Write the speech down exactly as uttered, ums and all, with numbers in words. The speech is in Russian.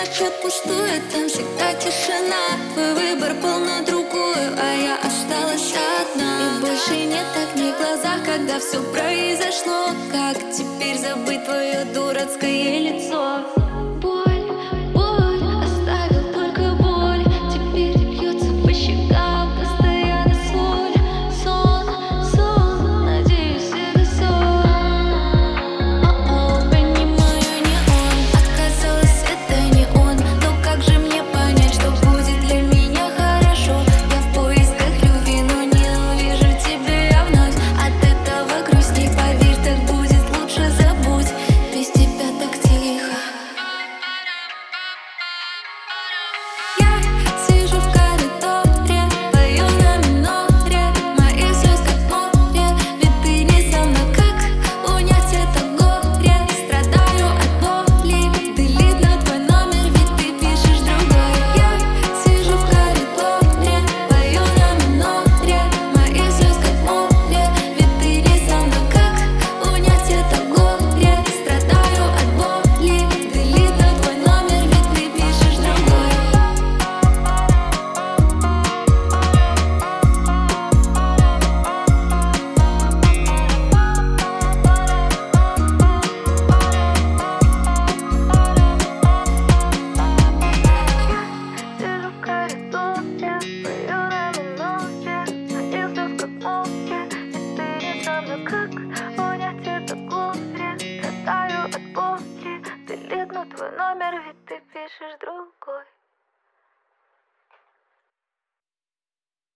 отчет пустует, там всегда тишина. Твой выбор был на другую, а я осталась одна. И больше нет огней в глазах, когда все произошло. Как теперь забыть твое дурацкое лицо? Боль, боль, оставил только боль. Теперь бьется по щекам постоянно соль. Сон, сон, надеюсь, это сон. О-о, понимаю, не он. Оказалось, это не он. Но как же мне понять, что будет для меня хорошо? Я в поисках любви, но не увижу тебя вновь. От этого грустней, поверь, так будет лучше, забудь. Без тебя так тихо. Я сижу в коридоре, пою на миноре. Мои слезы как море, ведь ты не со мной. Как унять это горе? Страдаю от боли. Делит на твой номер, ведь ты пишешь другой. Я сижу в коридоре, пою на миноре. Мои слезы как море, ведь ты не со мной. Как унять это горе? Страдаю от боли. Делит на твой номер, ведь ты пишешь другой. Сижу в коридоре, пою на миноре. Мои слезы как море, ведь ты не со мной. Как унять это горе? Страдаю от боли. Делит на твой номер, ведь ты пишешь другой.